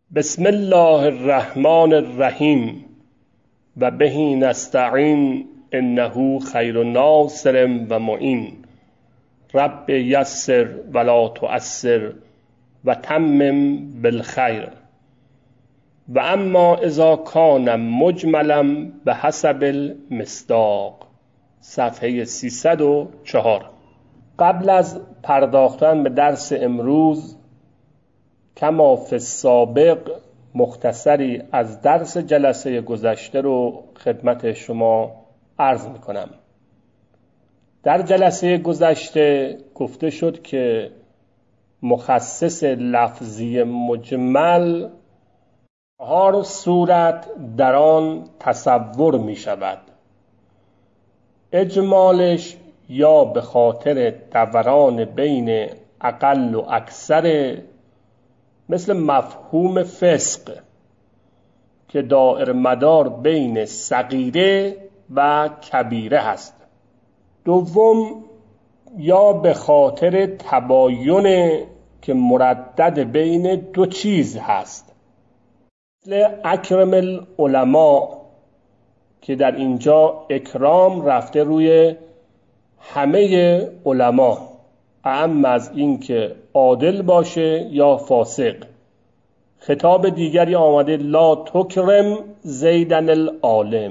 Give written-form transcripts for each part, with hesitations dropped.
بسم الله الرحمن الرحیم و به نستعین انه خیر ناصر و معین. رب یسر ولا تعسر و تمم بالخیر. و اما اذا کان مجملا به حسب المصداق. صفحه 304. قبل از پرداختن به درس امروز کما فی السابق مختصری از درس جلسه گذشته رو خدمت شما عرض میکنم. در جلسه گذشته گفته شد که مخصص لفظی مجمل 4 صورت در آن تصور می شود. اجمالش یا به خاطر دوران بین اقل و اکثر، مثل مفهوم فسق که دائر مدار بین صغیره و کبیره هست. دوم، یا به خاطر تباین که مردد بین 2 چیز هست، مثل اکرم العلماء که در اینجا اکرام رفته روی همه علما، اعم از این که عادل باشه یا فاسق. خطاب دیگری آمده لا تکرم زیدن العالم.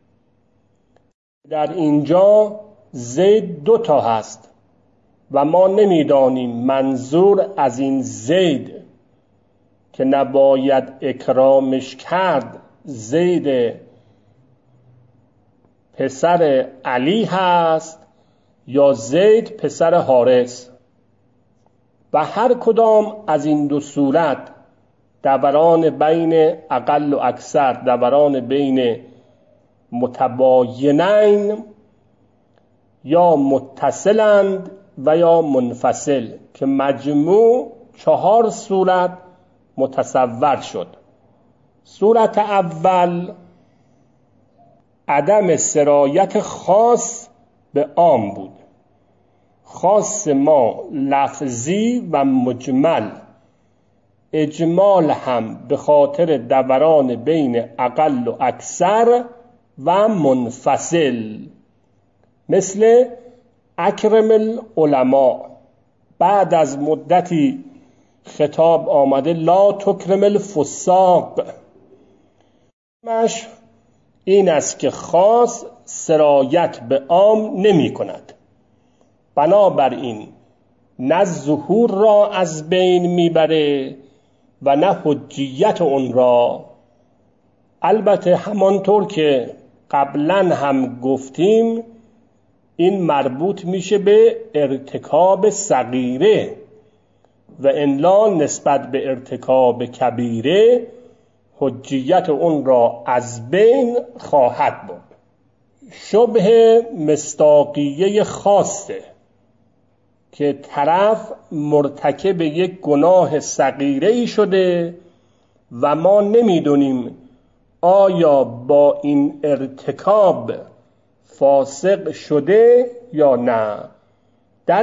در اینجا زید 2 تا هست و ما نمیدانیم منظور از این زید که نباید اکرامش کرد زید پسر علی هست یا زید پسر حارث. و هر کدام از این 2 صورت دوران بین اقل و اکثر، دوران بین متباینین یا متصلند و یا منفصل که مجموع 4 صورت متصور شد. صورت اول عدم سرایت خاص به عام بود. خاص ما لفظی و مجمل، اجمال هم به خاطر دوران بین اقل و اکثر و منفصل، مثل اکرم العلماء. بعد از مدتی خطاب آمده لا تکرم الفساق. مش این است که خاص سرایت به عام نمی کند. بنابراین نه ظهور را از بین میبره و نه حجیت اون را. البته همانطور که قبلا هم گفتیم این مربوط میشه به ارتکاب صغیره و الا نسبت به ارتکاب کبیره حجیت اون را از بین خواهد برد. شبه مصداقیه خاصه که طرف مرتکب یک گناه صغیره‌ای شده و ما نمیدونیم آیا با این ارتکاب فاسق شده یا نه. در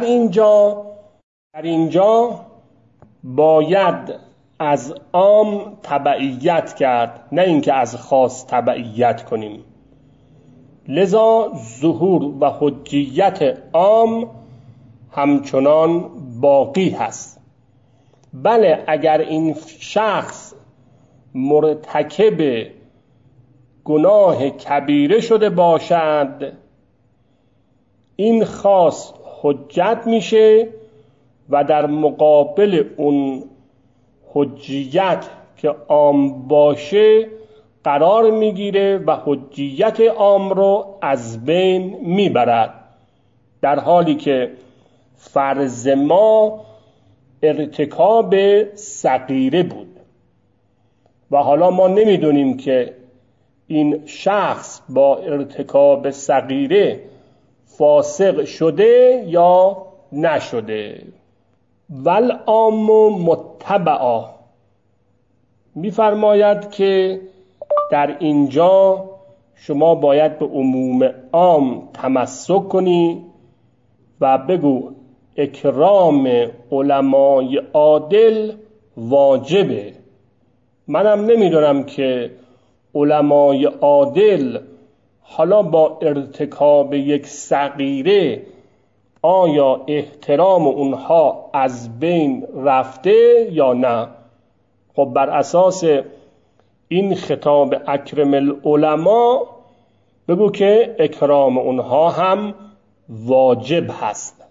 اینجا باید از عام تبعیت کرد، نه اینکه از خاص تبعیت کنیم. لذا ظهور و حجیت عام همچنان باقی هست. بله، اگر این شخص مرتکب گناه کبیره شده باشد، این خاص حجت میشه و در مقابل اون حجیت که عام باشه قرار میگیره و حجیت عام رو از بین میبرد، در حالی که فرض ما ارتکاب صغیره بود و حالا ما نمیدونیم که این شخص با ارتکاب صغیره فاسق شده یا نشده. والعام متبعا میفرماید که در اینجا شما باید به عموم عام تمسک کنی و بگو اکرام علمای عادل واجبه منم نمیدونم که علمای عادل حالا با ارتکاب یک صغیره آیا احترام اونها از بین رفته یا نه. خب بر اساس این خطاب اکرم العلماء بگو که اکرام اونها هم واجب هست.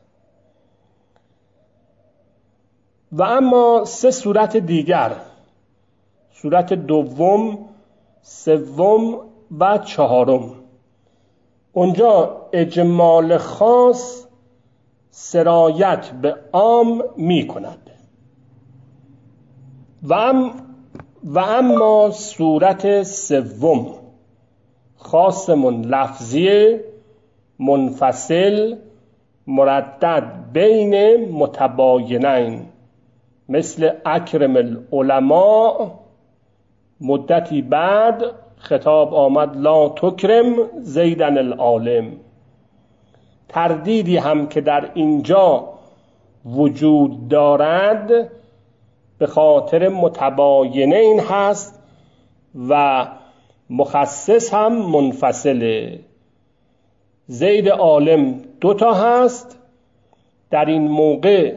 و اما 3 صورت دیگر، صورت دوم، سوم و چهارم، اونجا اجمال خاص سرایت به عام می کند. و اما صورت سوم خاصمون لفظی منفصل مردد بین متباینین، مثل اکرم العلماء. مدتی بعد خطاب آمد لا تکرم زیدن العالم. تردیدی هم که در اینجا وجود دارد به خاطر متباینین هست و مخصص هم منفصله. زید عالم 2 تا هست. در این موقع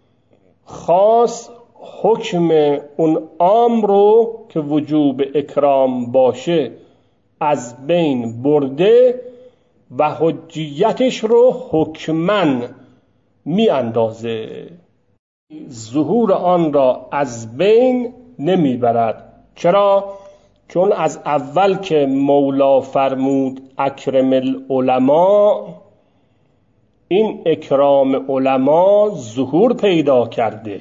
خاص حکم اون عام رو که وجوب اکرام باشه از بین برده و حجیتش رو حکماً می اندازه، ظهور آن را از بین نمی برد. چرا؟ چون از اول که مولا فرمود اکرم العلماء، این اکرام علما ظهور پیدا کرده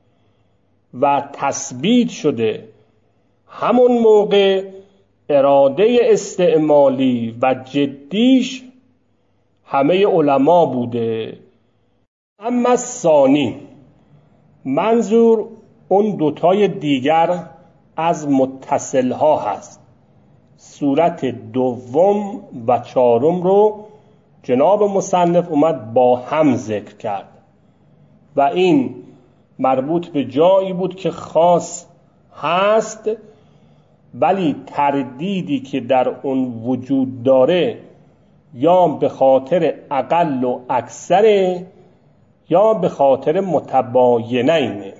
و تثبیت شده. همون موقع اراده استعمالی و جدیش همه علما بوده. اما ثانی، منظور اون 2 تای دیگر از متصل ها هست. صورت دوم و چهارم رو جناب مصنف اومد با هم ذکر کرد و این مربوط به جایی بود که خاص هست، ولی تردیدی که در اون وجود داره یا به خاطر اقل و اکثره یا به خاطر متباینینه.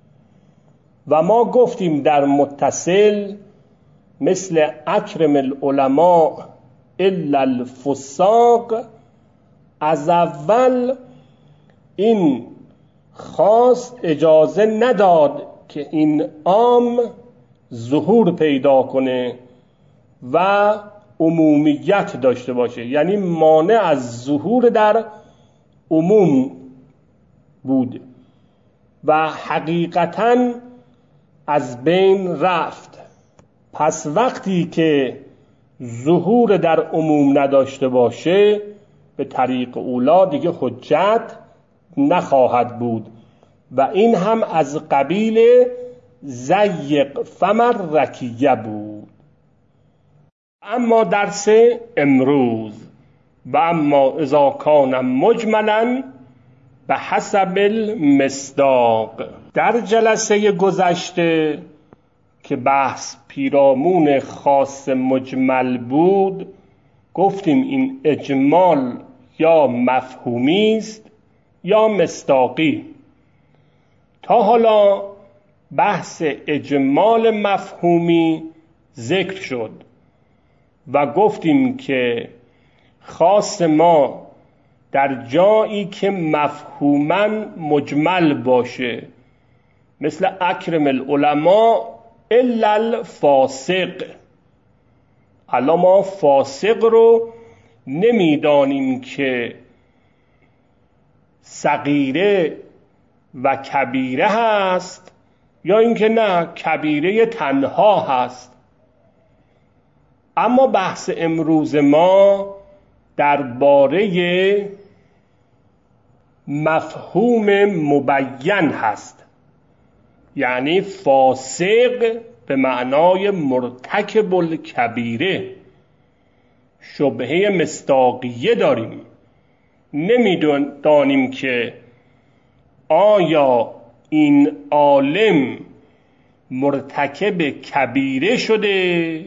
و ما گفتیم در متصل مثل اکرم العلماء الا الفساق، از اول این خاص اجازه نداد که این عام ظهور پیدا کنه و عمومیت داشته باشه، یعنی مانع از ظهور در عموم بود و حقیقتاً از بین رفت. پس وقتی که ظهور در عموم نداشته باشه به طریق اولا دیگه حجت نخواهد بود و این هم از قبیل ضیق فمر رکیه بود. اما درس امروز و اما اذا کان مجملا به حسب المصداق. در جلسه گذشته که بحث پیرامون خاص مجمل بود گفتیم این اجمال یا مفهومی است یا مصداقی. تا حالا بحث اجمال مفهومی ذکر شد و گفتیم که خاص ما در جایی که مفهوماً مجمل باشه، مثل اکرم العلماء الا الفاسق. حالا ما فاسق رو نمیدانیم که صغیره و کبیره هست یا اینکه نه کبیره تنها هست. اما بحث امروز ما درباره مفهوم مبین هست، یعنی فاسق به معنای مرتکب الکبیره. شبهه مصداقیه داریم، نمیدانیم که آیا این عالم مرتکب کبیره شده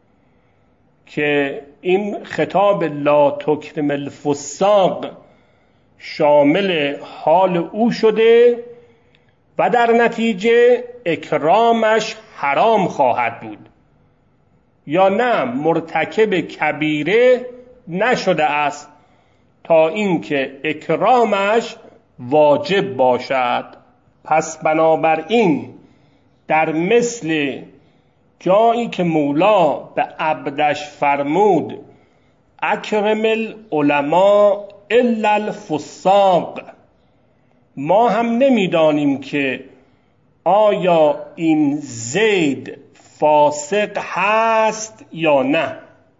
که این خطاب لا تکرم الفساق شامل حال او شده و در نتیجه اکرامش حرام خواهد بود، یا نه مرتکب کبیره نشده است تا اینکه اکرامش واجب باشد. پس بنابراین در مثل جایی که مولا به عبدش فرمود اکرم العلماء الا الفساق، ما هم نمیدانیم که آیا این زید فاسق هست یا نه،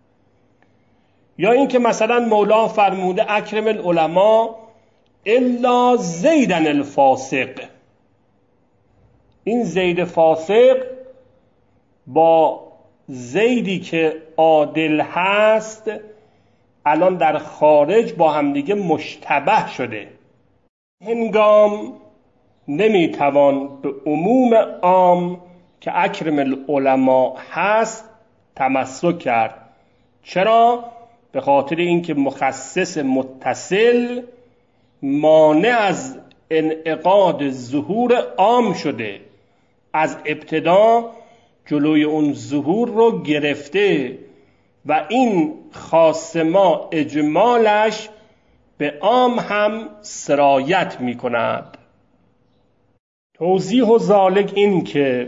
یا اینکه مثلا مولا فرموده اکرم العلماء الا زیدن الفاسق، این زید فاسق با زیدی که عادل هست الان در خارج با همدیگه مشتبه شده. هنگام نمیتوان به عموم عام که اکرم العلماء هست تمسک کرد. چرا؟ به خاطر اینکه مخصص متصل مانع از انعقاد ظهور عام شده، از ابتدا جلوی اون ظهور رو گرفته و این خاص ما اجمالش به عام هم سرایت می کند. توضیح و ذالک این که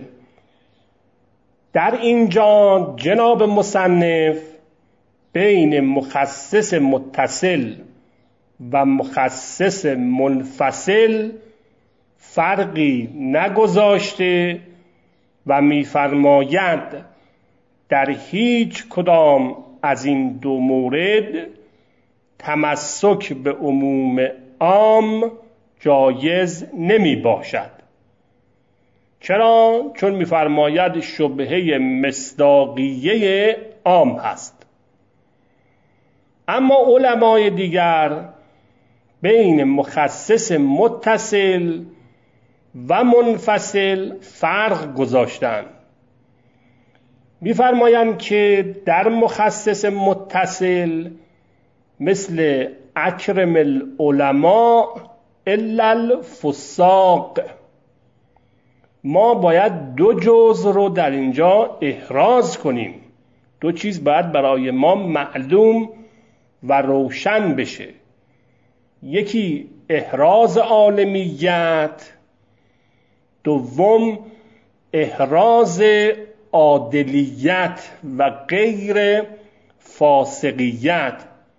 در اینجا جناب مصنف بین مخصص متصل و مخصص منفصل فرقی نگذاشته و می‌فرماید در هیچ کدام از این دو مورد تمسک به عموم عام جایز نمی باشد. چرا؟ چون می‌فرماید شبهه مصداقیه عام هست. اما علمای دیگر بین مخصص متصل و منفصل فرق گذاشتند. می‌فرمایند که در مخصص متصل مثل اکرم العلماء الا الفساق ما باید دو جزء رو در اینجا احراز کنیم. دو چیز باید برای ما معلوم و روشن بشه. یکی احراز عالمیت، دوم احراز عادلیت و غیر فاسقیت.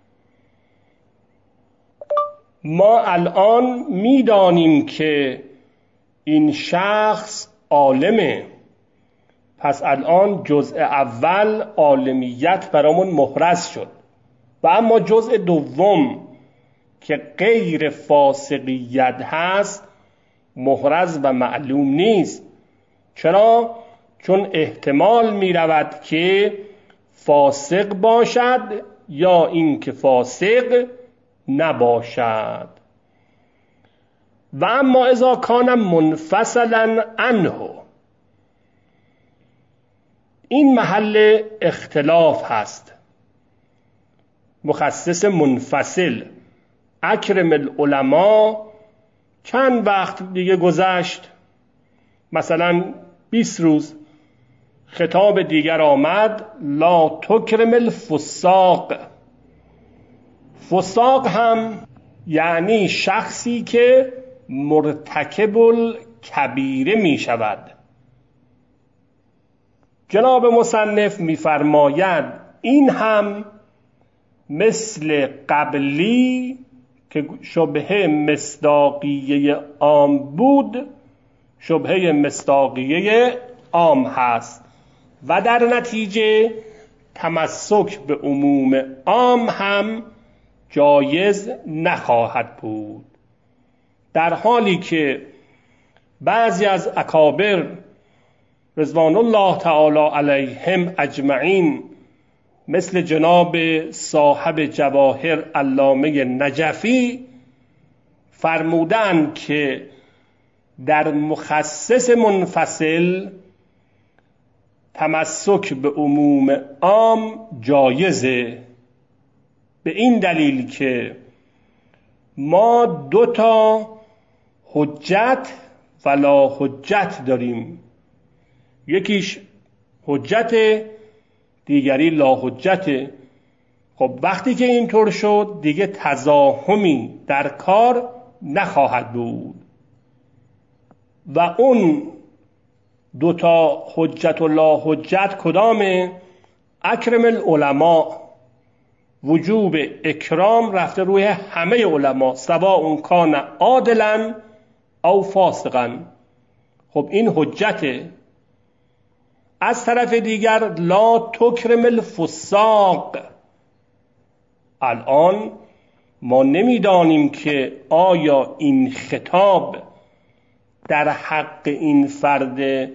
ما الان میدانیم که این شخص عالمه، پس الان جزء اول عالمیت برامون محرز شد، و اما جزء دوم که غیر فاسقیت هست محرز و معلوم نیست. چرا؟ چون احتمال می رود که فاسق باشد یا اینکه فاسق نباشد. و اما اذا کان منفصلا عنه، این محل اختلاف هست. مخصص منفصل اکرم العلماء چند وقت دیگه گذشت، مثلا 20 روز، خطاب دیگر آمد لا تکرم الفساق. فساق هم یعنی شخصی که مرتکب الکبیره می شود. جناب مصنف می فرماید این هم مثل قبلی که شبهه مصداقیه عام بود، شبهه مصداقیه عام هست و در نتیجه تمسک به عموم عام هم جایز نخواهد بود. در حالی که بعضی از اکابر رضوان الله تعالی علیهم اجمعین مثل جناب صاحب جواهر علامه نجفی فرمودند که در مخصص منفصل تمسک به عموم عام جایزه، به این دلیل که ما 2 تا حجت و لا حجت داریم، یکیش حجت، دیگری لا حجت. خب وقتی که اینطور شد دیگه تزاحمی در کار نخواهد بود و اون 2 تا حجت و لا حجت کدامه؟ اکرم العلماء، وجوب اکرام رفته روی همه علما، سواء کان عادلا او فاسقا. خب این حجته. از طرف دیگر لا تکرم الفساق. الان ما نمیدانیم که آیا این خطاب در حق این فرد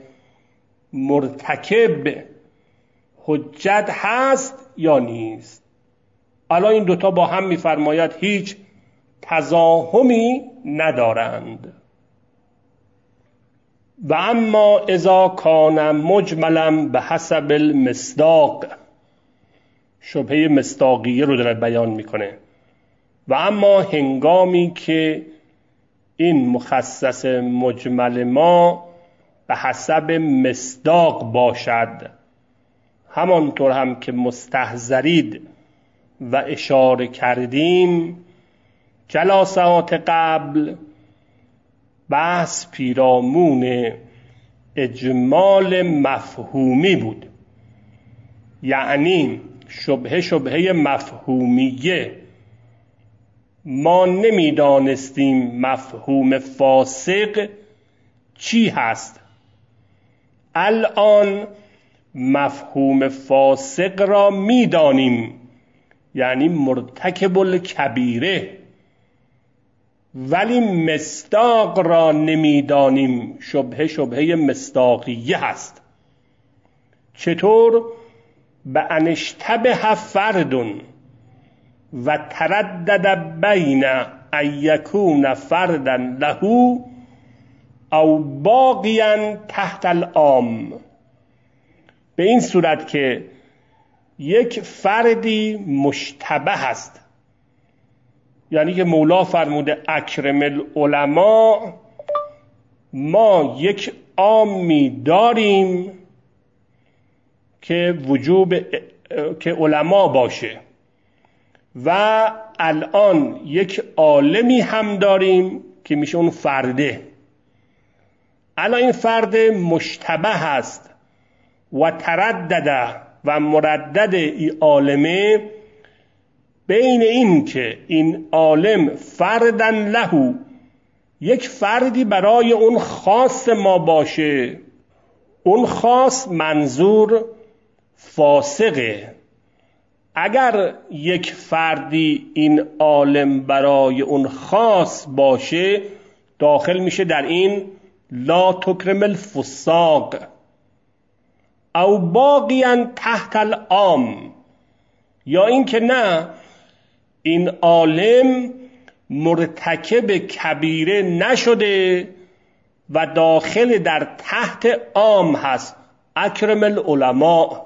مرتکب حجت هست یا نیست. الان این 2 تا با هم می‌فرماید هیچ تزاحمی ندارند. و اما اذا کان مجملا به حسب المصداق، شبهه مصداقیه رو داره بیان میکنه. و اما هنگامی که این مخصص مجمل ما به حسب مصداق باشد، همانطور هم که مستحضرید و اشاره کردیم جلسات قبل، بحث پیرامون اجمال مفهومی بود. یعنی شبهه مفهومیه. ما نمیدانستیم مفهوم فاسق چی هست. الان مفهوم فاسق را میدانیم، یعنی مرتکب الکبیره، ولی مصداق را نمیدانیم. شبهه مصداقیه هست. چطور؟ به انشتبه فرد و تردد بین ان یکون فردا له او باقیا تحت العام. به این صورت که یک فردی مشتبه هست، یعنی که مولا فرموده اکرم العلماء، ما یک عامی داریم که وجوب که علما باشه و الان یک عالمی هم داریم که میشه اون فرده. الان این فرد مشتبه هست و تردده و مردد این عالمه بین این که این عالم فردن له، یک فردی برای اون خاص ما باشه، اون خاص منظور فاسقه. اگر یک فردی این عالم برای اون خاص باشه داخل میشه در این لا تکرم الفساق. او باقیا تحت العام، یا این که نه، این عالم مرتکب کبیره نشده و داخل در تحت عام هست، اکرم العلماء.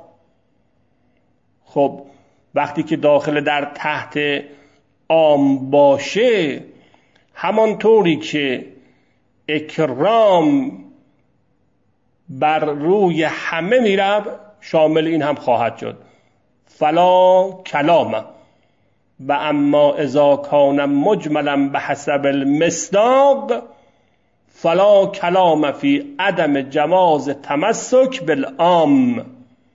خب وقتی که داخل در تحت عام باشه، همانطوری که اکرام بر روی همه میره، شامل این هم خواهد شد. فلا کلام. و اما اذا کان مجملا به حسب المصداق فلا کلام فی عدم جواز تمسک بالعام.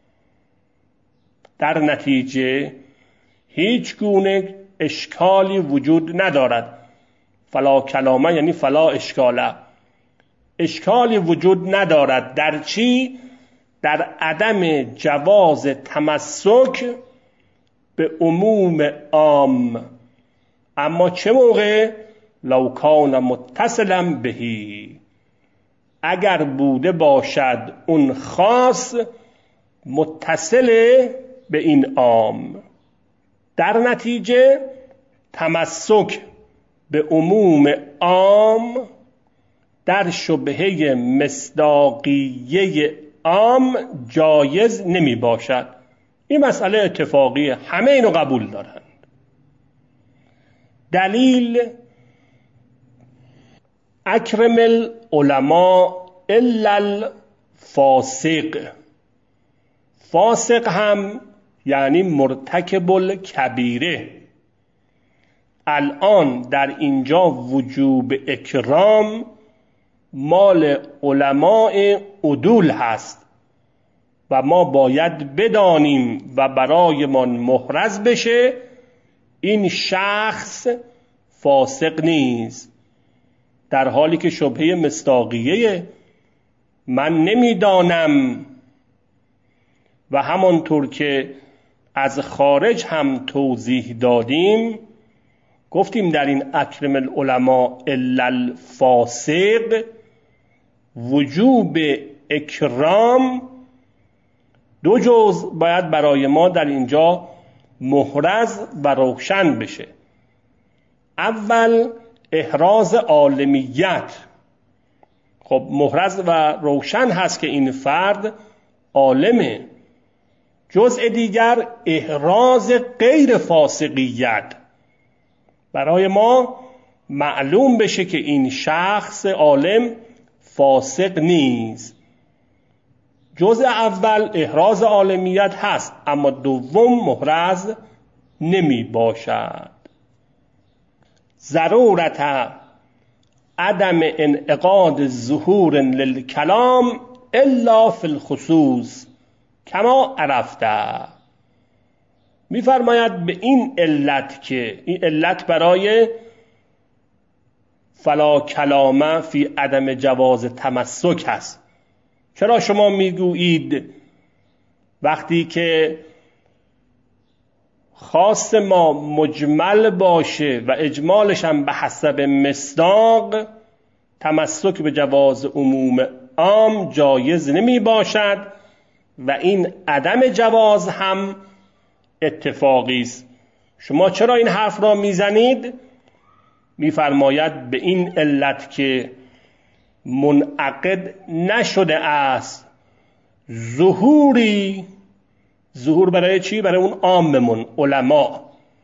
در نتیجه هیچ گونه اشکالی وجود ندارد. فلا کلامه یعنی فلا اشکاله، اشکالی وجود ندارد. در چی؟ در عدم جواز تمسک به عموم عام. اما چه موقع؟ لو کان متصلا بهی، اگر بوده باشد اون خاص متصل به این عام. در نتیجه تمسک به عموم عام در شبهه مصداقیه عام جایز نمی باشد. این مسئله اتفاقی، همه اینو قبول دارند. دلیل: اکرم العلماء الا الفاسق. فاسق هم یعنی مرتکب الکبیره. الان در اینجا وجوب اکرام مال علماء عدول هست و ما باید بدانیم و برایمان محرز بشه این شخص فاسق نیست، در حالی که شبهه مصداقیه من نمیدانم. و همانطور که از خارج هم توضیح دادیم، گفتیم در این اکرم العلماء الا الفاسق وجوب اکرام دو جزء باید برای ما در اینجا محرز و روشن بشه. اول احراز عالمیت. خب محرز و روشن هست که این فرد عالمه. جزء دیگر احراز غیر فاسقیت، برای ما معلوم بشه که این شخص عالم فاسق نیست. جزء اول احراز عالمیت هست، اما دوم محرز نمی باشد. ضرورت عدم انعقاد ظهور للکلام الا فی الخصوص کما عرفته. میفرماید به این علت که این علت برای فلا کلام فی عدم جواز تمسک هست. چرا شما میگویید وقتی که خاص ما مجمل باشه و اجمالش هم به حسب مصداق، تمسک به جواز عموم عام جایز نمی باشد و این عدم جواز هم اتفاقی است. شما چرا این حرف را میزنید؟ میفرماید به این علت که منعقد نشده است ظهوری. ظهور برای چی؟ برای اون عاممون علما.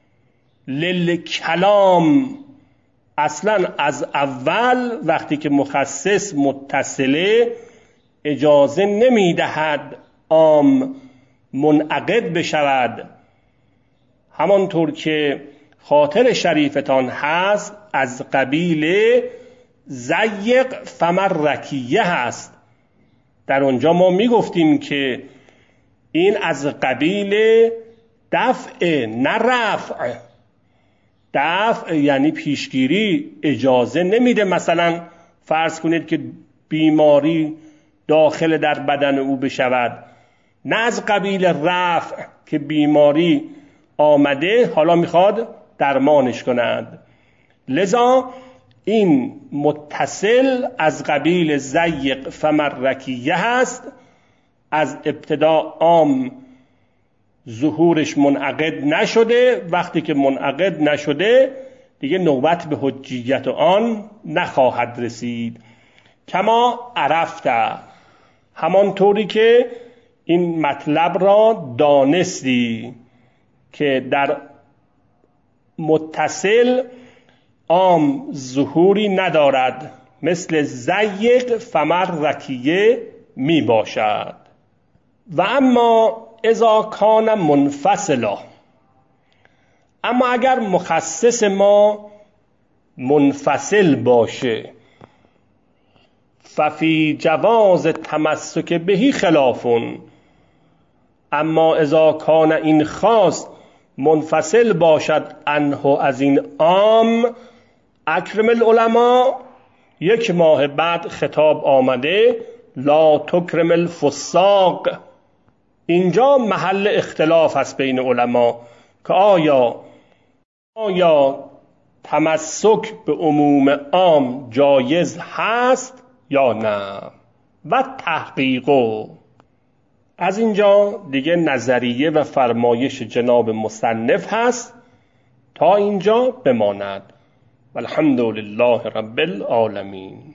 للکلام اصلا از اول وقتی که مخصص متصله اجازه نمیدهد عام منعقد بشود. همانطور که خاطر شریفتان هست از قبیل ضیق فمرکیه هست. در اونجا ما میگفتیم که این از قبیل دفع نه رفع. دفع یعنی پیشگیری، اجازه نمیده مثلا فرض کنید که بیماری داخل در بدن او بشود، نه از قبیل رفع که بیماری آمده حالا میخواد درمانش کند. لذا این متصل از قبیل ضیق فمرکیه هست. از ابتدا عام ظهورش منعقد نشده، وقتی که منعقد نشده دیگه نوبت به حجیت آن نخواهد رسید. کما عرفته، همانطوری که این مطلب را دانستی که در متصل عام ظهوری ندارد، مثل ضیق فمرکیه می باشد. و اما اذا کان منفصلا، اما اگر مخصص ما منفصل باشه، ففی جواز تمسک بهی خلافون. اما اذا کان این خاص منفصل باشد عنه از این عام، اکرم العلماء، 1 ماه بعد خطاب آمده لا تکرم الفساق. اینجا محل اختلاف هست بین علما که آیا تمسک به عموم عام جایز هست یا نه. و تحقیقو، از اینجا دیگه نظریه و فرمایش جناب مصنف هست. تا اینجا بماند. والحمد لله رب العالمین.